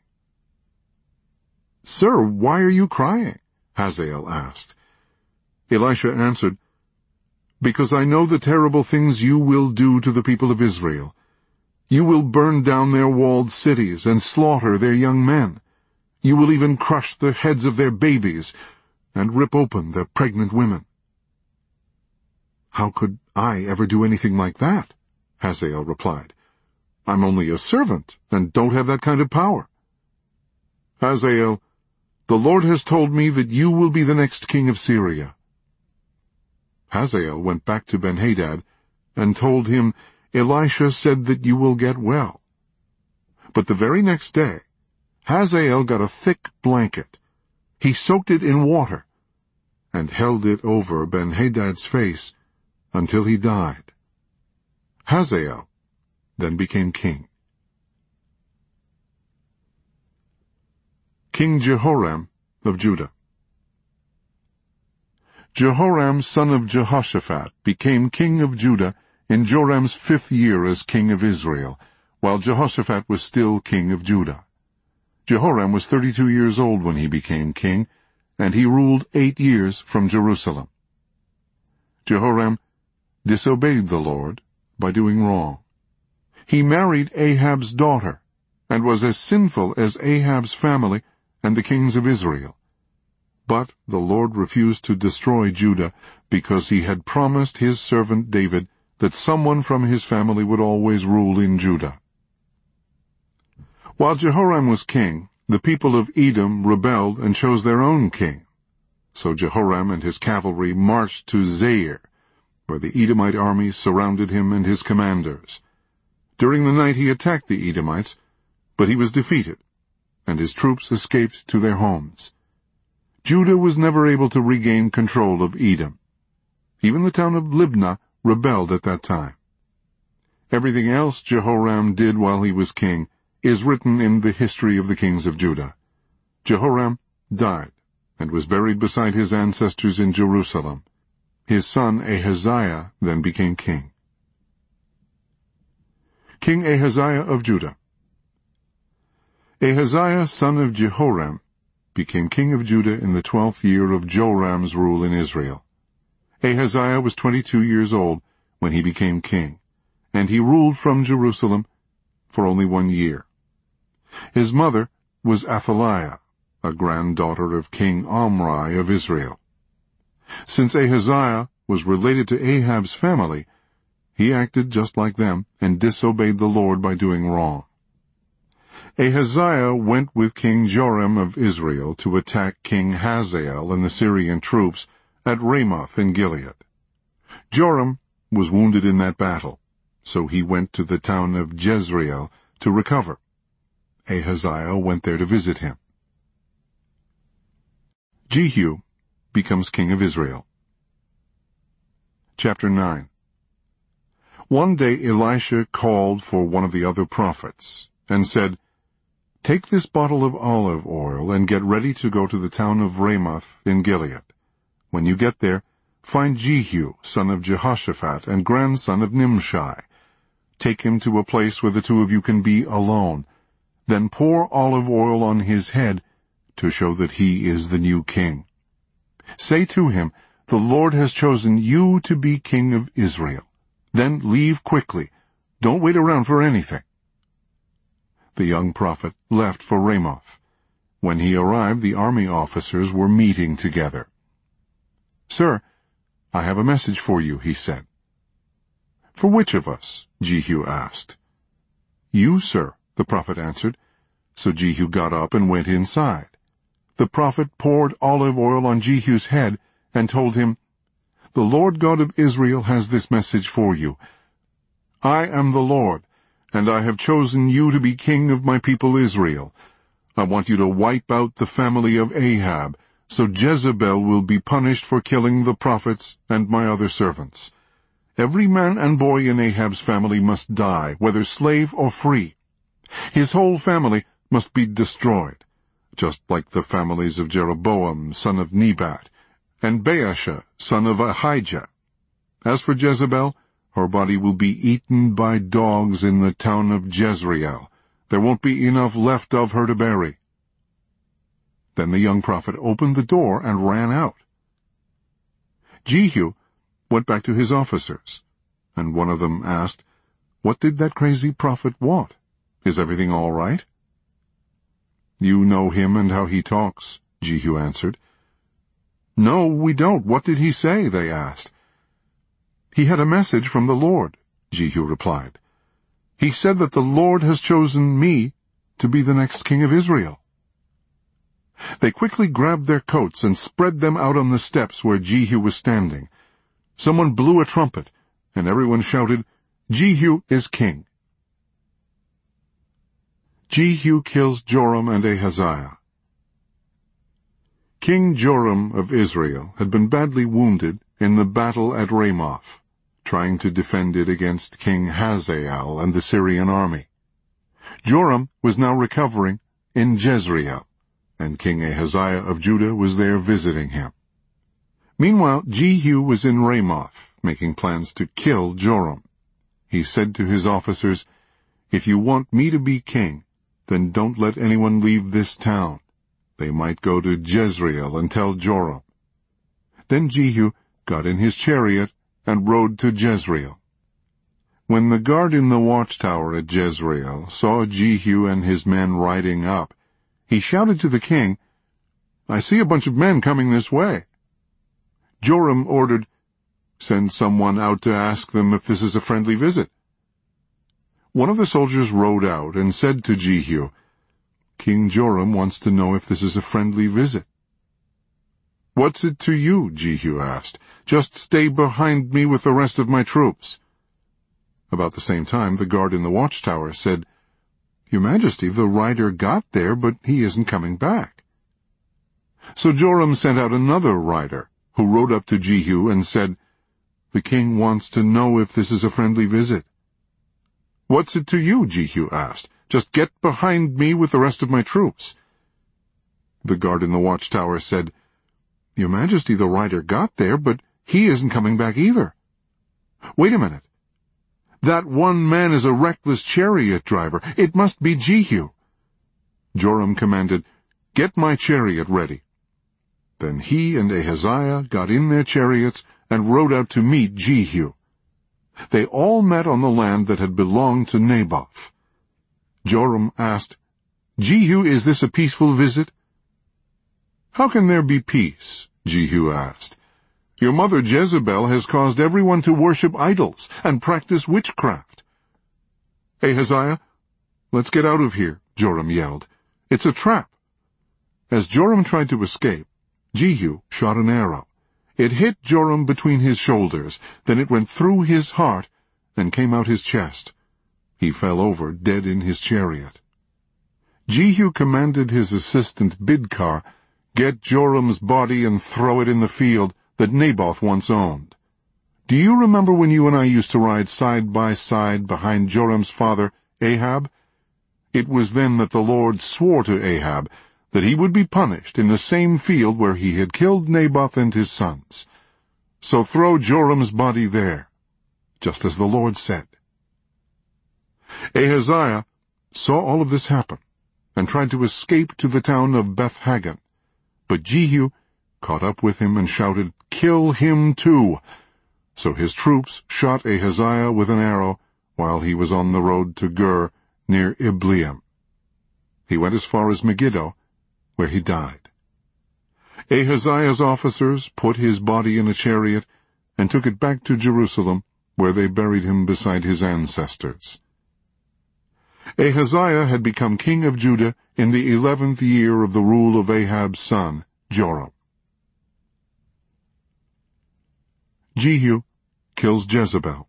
"Sir, why are you crying?" Hazael asked. Elisha answered, because I know the terrible things you will do to the people of Israel. You will burn down their walled cities and slaughter their young men. You will even crush the heads of their babies and rip open their pregnant women." "How could I ever do anything like that?" Hazael replied. "I'm only a servant and don't have that kind of power." "Hazael, the Lord has told me that you will be the next king of Syria." Hazael went back to Ben-Hadad and told him, "Elisha said that you will get well." But the very next day, Hazael got a thick blanket. He soaked it in water and held it over Ben-Hadad's face until he died. Hazael then became king. King Jehoram of Judah. Jehoram, son of Jehoshaphat, became king of Judah in Joram's fifth year as king of Israel, while Jehoshaphat was still king of Judah. Jehoram was thirty-two years old when he became king, and he ruled eight years from Jerusalem. Jehoram disobeyed the Lord by doing wrong. He married Ahab's daughter, and was as sinful as Ahab's family and the kings of Israel. But the Lord refused to destroy Judah because he had promised his servant David that someone from his family would always rule in Judah. While Jehoram was king, the people of Edom rebelled and chose their own king. So Jehoram and his cavalry marched to Zair, where the Edomite army surrounded him and his commanders. During the night he attacked the Edomites, but he was defeated, and his troops escaped to their homes. Judah was never able to regain control of Edom. Even the town of Libnah rebelled at that time. Everything else Jehoram did while he was king is written in the history of the kings of Judah. Jehoram died and was buried beside his ancestors in Jerusalem. His son Ahaziah then became king. King Ahaziah of Judah. Ahaziah, son of Jehoram, became king of Judah in the twelfth year of Joram's rule in Israel. Ahaziah was twenty-two years old when he became king, and he ruled from Jerusalem for only one year. His mother was Athaliah, a granddaughter of King Omri of Israel. Since Ahaziah was related to Ahab's family, he acted just like them and disobeyed the Lord by doing wrong. Ahaziah went with King Joram of Israel to attack King Hazael and the Syrian troops at Ramoth in Gilead. Joram was wounded in that battle, so he went to the town of Jezreel to recover. Ahaziah went there to visit him. Jehu becomes king of Israel. Chapter nine. One day Elisha called for one of the other prophets and said, "Take this bottle of olive oil and get ready to go to the town of Ramoth in Gilead. When you get there, find Jehu, son of Jehoshaphat and grandson of Nimshi. Take him to a place where the two of you can be alone. Then pour olive oil on his head to show that he is the new king. Say to him, 'The Lord has chosen you to be king of Israel.' Then leave quickly. Don't wait around for anything." The young prophet left for Ramoth. When he arrived, the army officers were meeting together. "Sir, I have a message for you," he said. "For which of us?" Jehu asked. "You, sir," the prophet answered. So Jehu got up and went inside. The prophet poured olive oil on Jehu's head and told him, "The Lord God of Israel has this message for you. I am the Lord, and I have chosen you to be king of my people Israel. I want you to wipe out the family of Ahab, so Jezebel will be punished for killing the prophets and my other servants. Every man and boy in Ahab's family must die, whether slave or free. His whole family must be destroyed, just like the families of Jeroboam, son of Nebat, and Baasha, son of Ahijah. As for Jezebel, her body will be eaten by dogs in the town of Jezreel. There won't be enough left of her to bury." Then the young prophet opened the door and ran out. Jehu went back to his officers, and one of them asked, "What did that crazy prophet want? Is everything all right?" "You know him and how he talks," Jehu answered. "No, we don't. What did he say?" they asked. "He had a message from the Lord," Jehu replied. "He said that the Lord has chosen me to be the next king of Israel." They quickly grabbed their coats and spread them out on the steps where Jehu was standing. Someone blew a trumpet, and everyone shouted, "Jehu is king." Jehu kills Joram and Ahaziah. King Joram of Israel had been badly wounded in the battle at Ramoth, trying to defend it against King Hazael and the Syrian army. Joram was now recovering in Jezreel, and King Ahaziah of Judah was there visiting him. Meanwhile, Jehu was in Ramoth, making plans to kill Joram. He said to his officers, "If you want me to be king, then don't let anyone leave this town. They might go to Jezreel and tell Joram." Then Jehu got in his chariot and rode to Jezreel. When the guard in the watchtower at Jezreel saw Jehu and his men riding up, he shouted to the king, "I see a bunch of men coming this way." Joram ordered, "Send someone out to ask them if this is a friendly visit." One of the soldiers rode out and said to Jehu, "King Joram wants to know if this is a friendly visit." "What's it to you?" Jehu asked. "Just stay behind me with the rest of my troops." About the same time, the guard in the watchtower said, "Your Majesty, the rider got there, but he isn't coming back." So Joram sent out another rider, who rode up to Jehu and said, "The king wants to know if this is a friendly visit." "What's it to you?" Jehu asked. "Just get behind me with the rest of my troops." The guard in the watchtower said, "Your Majesty, the rider got there, but he isn't coming back either." "Wait a minute. That one man is a reckless chariot driver. It must be Jehu." Joram commanded, "Get my chariot ready." Then he and Ahaziah got in their chariots and rode out to meet Jehu. They all met on the land that had belonged to Naboth. Joram asked, "Jehu, is this a peaceful visit?" "How can there be peace?" Jehu asked. "Your mother Jezebel has caused everyone to worship idols and practice witchcraft." "Ahaziah, let's get out of here," Joram yelled. "It's a trap." As Joram tried to escape, Jehu shot an arrow. It hit Joram between his shoulders, then it went through his heart and came out his chest. He fell over dead in his chariot. Jehu commanded his assistant Bidkar, "Get Joram's body and throw it in the field that Naboth once owned. Do you remember when you and I used to ride side by side behind Joram's father, Ahab? It was then that the Lord swore to Ahab that he would be punished in the same field where he had killed Naboth and his sons. So throw Joram's body there, just as the Lord said." Ahaziah saw all of this happen and tried to escape to the town of Beth-Hagan. But Jehu caught up with him and shouted, "Kill him too!" So his troops shot Ahaziah with an arrow while he was on the road to Gur near Ibleam. He went as far as Megiddo, where he died. Ahaziah's officers put his body in a chariot and took it back to Jerusalem, where they buried him beside his ancestors. Ahaziah had become king of Judah in the eleventh year of the rule of Ahab's son, Joram. Jehu kills Jezebel.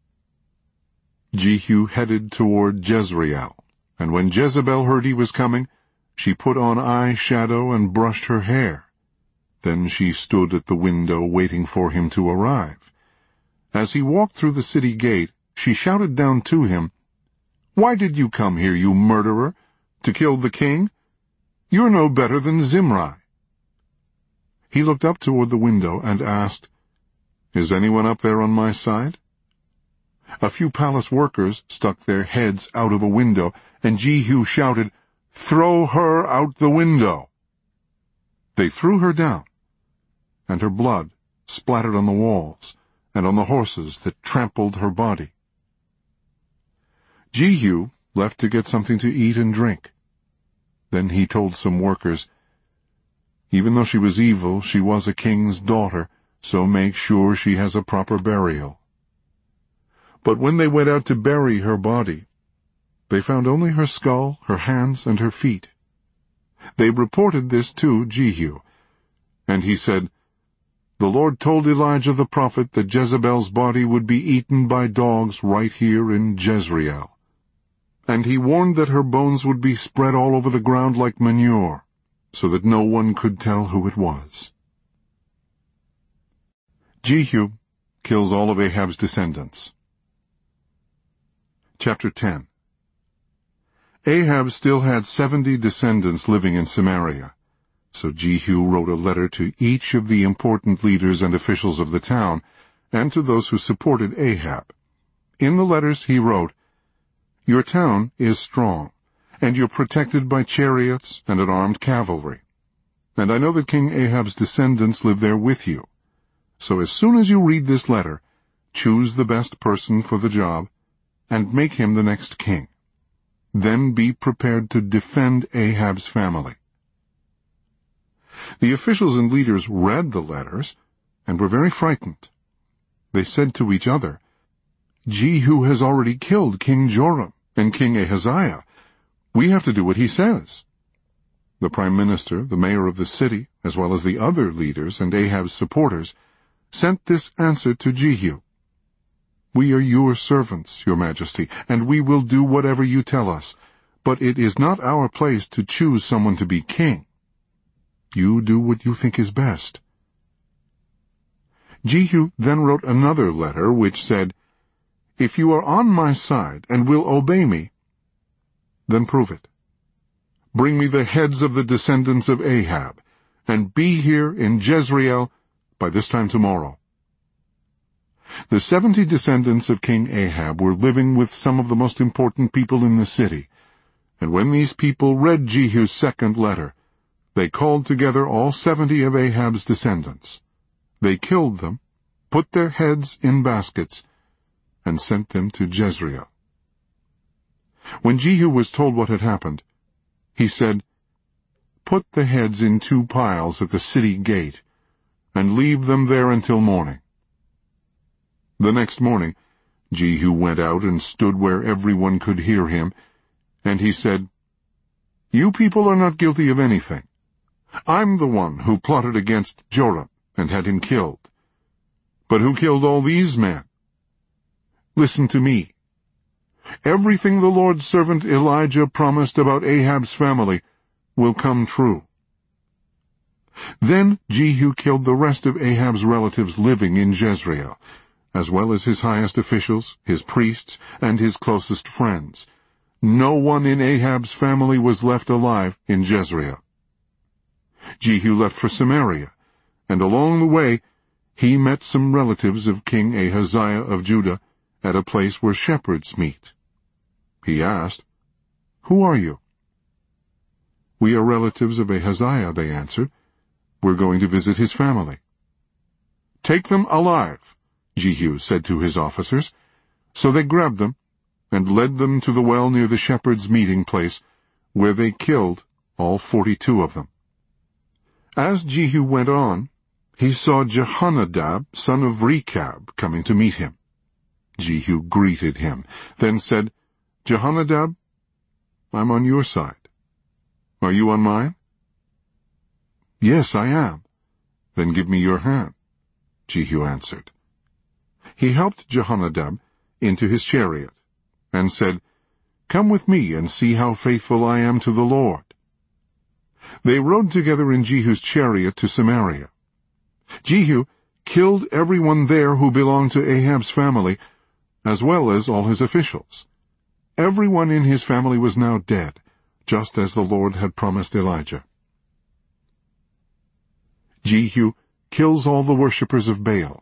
Jehu headed toward Jezreel, and when Jezebel heard he was coming, she put on eye shadow and brushed her hair. Then she stood at the window waiting for him to arrive. As he walked through the city gate, she shouted down to him, "Why did you come here, you murderer, to kill the king? You're no better than Zimri." He looked up toward the window and asked, "Is anyone up there on my side?" A few palace workers stuck their heads out of a window, and Jehu shouted, "Throw her out the window." They threw her down, and her blood splattered on the walls, and on the horses that trampled her body. Jehu left to get something to eat and drink. Then he told some workers, "Even though she was evil, she was a king's daughter, so make sure she has a proper burial." But when they went out to bury her body, they found only her skull, her hands, and her feet. They reported this to Jehu, and he said, "The Lord told Elijah the prophet that Jezebel's body would be eaten by dogs right here in Jezreel. And he warned that her bones would be spread all over the ground like manure, so that no one could tell who it was." Jehu kills all of Ahab's descendants. Chapter ten. Ahab still had seventy descendants living in Samaria, so Jehu wrote a letter to each of the important leaders and officials of the town, and to those who supported Ahab. In the letters he wrote, "Your town is strong, and you're protected by chariots and an armed cavalry. And I know that King Ahab's descendants live there with you. So as soon as you read this letter, choose the best person for the job, and make him the next king. Then be prepared to defend Ahab's family." The officials and leaders read the letters and were very frightened. They said to each other, "Jehu has already killed King Joram and King Ahaziah. We have to do what he says." The prime minister, the mayor of the city, as well as the other leaders and Ahab's supporters, sent this answer to Jehu: "We are your servants, your majesty, and we will do whatever you tell us, but it is not our place to choose someone to be king. You do what you think is best." Jehu then wrote another letter which said, "If you are on my side and will obey me, then prove it. Bring me the heads of the descendants of Ahab, and be here in Jezreel by this time tomorrow." The seventy descendants of King Ahab were living with some of the most important people in the city, and when these people read Jehu's second letter, they called together all seventy of Ahab's descendants. They killed them, put their heads in baskets, and sent them to Jezreel. When Jehu was told what had happened, he said, "Put the heads in two piles at the city gate, and leave them there until morning." The next morning, Jehu went out and stood where everyone could hear him, and he said, "You people are not guilty of anything. I'm the one who plotted against Joram and had him killed. But who killed all these men? Listen to me. Everything the Lord's servant Elijah promised about Ahab's family will come true." Then Jehu killed the rest of Ahab's relatives living in Jezreel, as well as his highest officials, his priests, and his closest friends. No one in Ahab's family was left alive in Jezreel. Jehu left for Samaria, and along the way he met some relatives of King Ahaziah of Judah at a place where shepherds meet. He asked, "Who are you?" "We are relatives of Ahaziah," they answered. "We're going to visit his family." "Take them alive," Jehu said to his officers. So they grabbed them and led them to the well near the shepherds' meeting place, where they killed all forty-two of them. As Jehu went on, he saw Jehonadab, son of Rechab, coming to meet him. Jehu greeted him, then said, "Jehonadab, I'm on your side. Are you on mine?" "Yes, I am." "Then give me your hand," Jehu answered. He helped Jehonadab into his chariot and said, "Come with me and see how faithful I am to the Lord." They rode together in Jehu's chariot to Samaria. Jehu killed everyone there who belonged to Ahab's family, as well as all his officials. Everyone in his family was now dead, just as the Lord had promised Elijah. Jehu kills all the worshippers of Baal.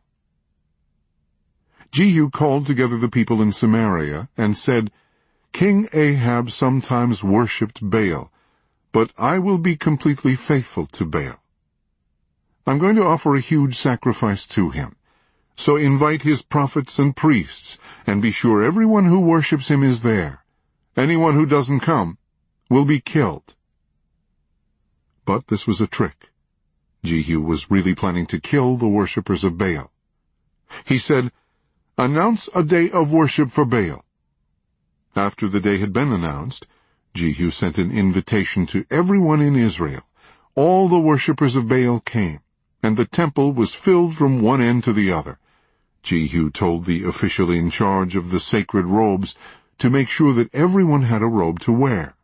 Jehu called together the people in Samaria and said, "King Ahab sometimes worshipped Baal, but I will be completely faithful to Baal. I'm going to offer a huge sacrifice to him, So invite his prophets and priests, and be sure everyone who worships him is there. Anyone who doesn't come will be killed." But this was a trick. Jehu was really planning to kill the worshippers of Baal. He said, "Announce a day of worship for Baal." After the day had been announced, Jehu sent an invitation to everyone in Israel. All the worshippers of Baal came, and the temple was filled from one end to the other. Jehu told the official in charge of the sacred robes to make sure that everyone had a robe to wear.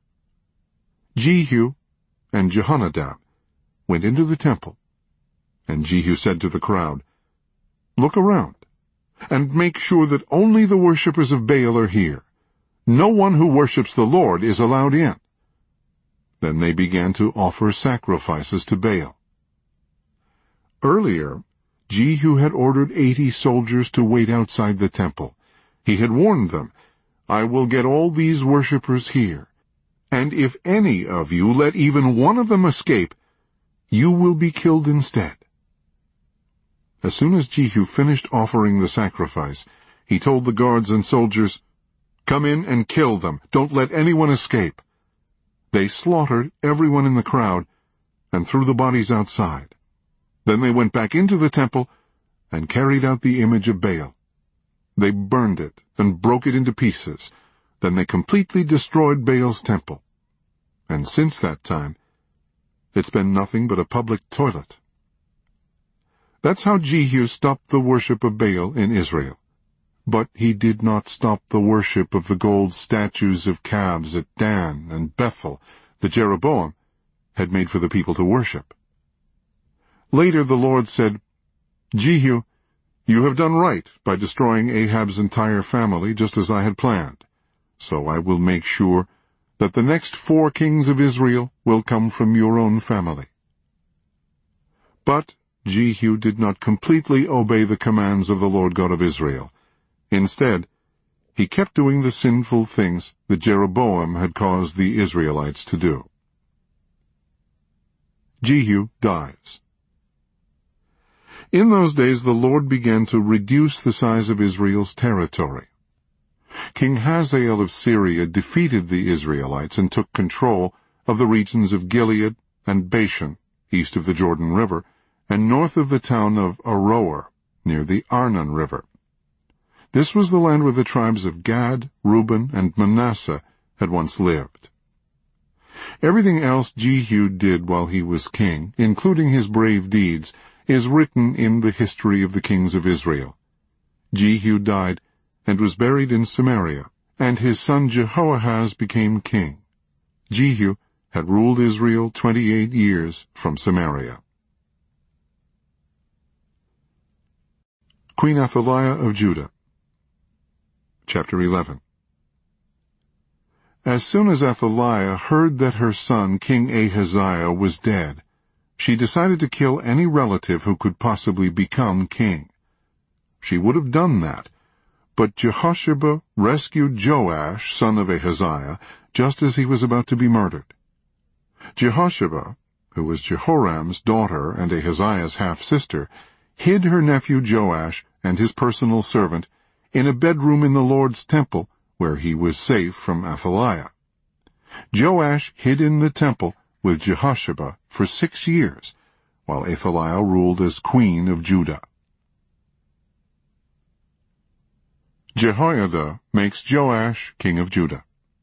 Jehu and Jehonadab went into the temple, and Jehu said to the crowd, "Look around, and make sure that only the worshippers of Baal are here. No one who worships the Lord is allowed in." Then they began to offer sacrifices to Baal. Earlier, Jehu had ordered eighty soldiers to wait outside the temple. He had warned them, "I will get all these worshippers here, and if any of you let even one of them escape, you will be killed instead." As soon as Jehu finished offering the sacrifice, he told the guards and soldiers, "Come in and kill them. Don't let anyone escape." They slaughtered everyone in the crowd and threw the bodies outside. Then they went back into the temple and carried out the image of Baal. They burned it and broke it into pieces. Then they completely destroyed Baal's temple. And since that time, it's been nothing but a public toilet. That's how Jehu stopped the worship of Baal in Israel. But he did not stop the worship of the gold statues of calves at Dan and Bethel that Jeroboam had made for the people to worship. Later the Lord said, "Jehu, you have done right by destroying Ahab's entire family just as I had planned. So I will make sure that the next four kings of Israel will come from your own family." But Jehu did not completely obey the commands of the Lord God of Israel. Instead, he kept doing the sinful things that Jeroboam had caused the Israelites to do. Jehu dies. In those days the Lord began to reduce the size of Israel's territory. King Hazael of Syria defeated the Israelites and took control of the regions of Gilead and Bashan, east of the Jordan River, and north of the town of Aroer, near the Arnon River. This was the land where the tribes of Gad, Reuben, and Manasseh had once lived. Everything else Jehu did while he was king, including his brave deeds, is written in the history of the kings of Israel. Jehu died and was buried in Samaria, and his son Jehoahaz became king. Jehu had ruled Israel twenty-eight years from Samaria. Queen Athaliah of Judah. Chapter eleven. As soon as Athaliah heard that her son, King Ahaziah, was dead, she decided to kill any relative who could possibly become king. She would have done that, but Jehosheba rescued Joash, son of Ahaziah, just as he was about to be murdered. Jehosheba, who was Jehoram's daughter and Ahaziah's half-sister, hid her nephew Joash and his personal servant in a bedroom in the Lord's temple, where he was safe from Athaliah. Joash hid in the temple with Jehosheba for six years, while Athaliah ruled as queen of Judah. Jehoiada makes Joash king of Judah.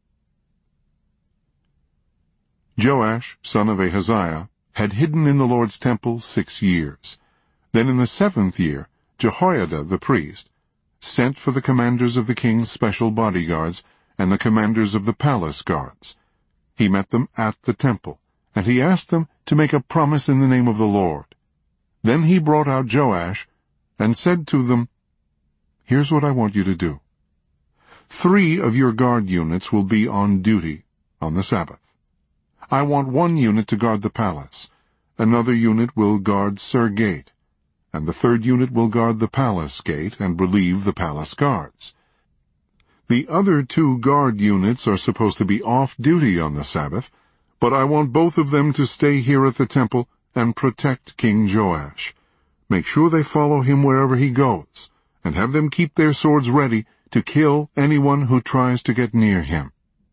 Joash, son of Ahaziah, had hidden in the Lord's temple six years. Then in the seventh year, Jehoiada the priest sent for the commanders of the king's special bodyguards and the commanders of the palace guards. He met them at the temple, and he asked them to make a promise in the name of the Lord. Then he brought out Joash and said to them, "Here's what I want you to do. Three of your guard units will be on duty on the Sabbath. I want one unit to guard the palace, another unit will guard Sur Gate, and the third unit will guard the palace gate and relieve the palace guards. The other two guard units are supposed to be off duty on the Sabbath, but I want both of them to stay here at the temple and protect King Joash. Make sure they follow him wherever he goes, and have them keep their swords ready to kill anyone who tries to get near him."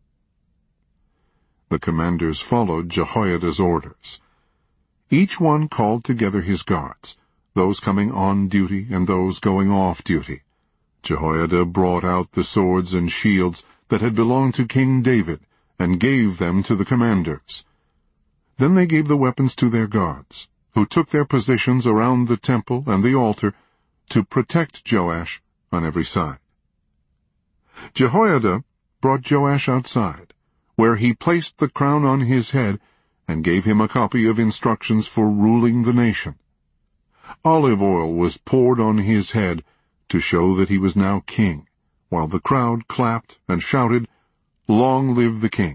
The commanders followed Jehoiada's orders. Each one called together his guards, those coming on duty and those going off duty. Jehoiada brought out the swords and shields that had belonged to King David and gave them to the commanders. Then they gave the weapons to their guards, who took their positions around the temple and the altar to protect Joash on every side. Jehoiada brought Joash outside, where he placed the crown on his head and gave him a copy of instructions for ruling the nation. Olive oil was poured on his head to show that he was now king, while the crowd clapped and shouted, "Long live the king!"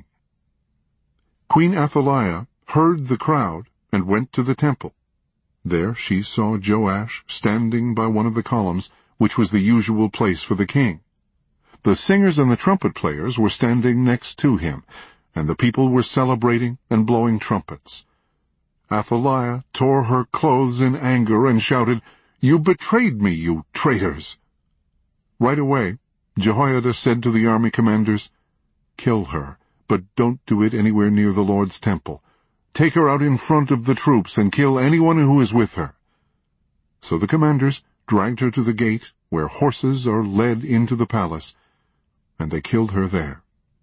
Queen Athaliah heard the crowd and went to the temple. There she saw Joash standing by one of the columns, which was the usual place for the king. The singers and the trumpet players were standing next to him, and the people were celebrating and blowing trumpets. Athaliah tore her clothes in anger and shouted, "You betrayed me, you traitors!" Right away, Jehoiada said to the army commanders, "Kill her, but don't do it anywhere near the Lord's temple. Take her out in front of the troops and kill anyone who is with her." So the commanders dragged her to the gate where horses are led into the palace, and they killed her there.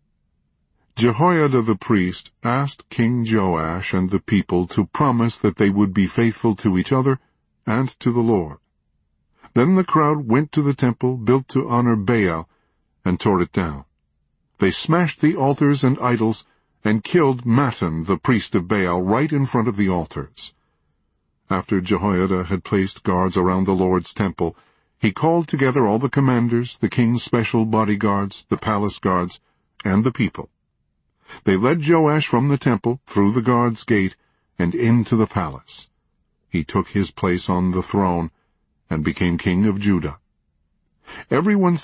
Jehoiada the priest asked King Joash and the people to promise that they would be faithful to each other and to the Lord. Then the crowd went to the temple built to honor Baal and tore it down. They smashed the altars and idols and killed Mattan, the priest of Baal, right in front of the altars. After Jehoiada had placed guards around the Lord's temple, he called together all the commanders, the king's special bodyguards, the palace guards, and the people. They led Joash from the temple through the guards' gate and into the palace. He took his place on the throne and became king of Judah. Everyone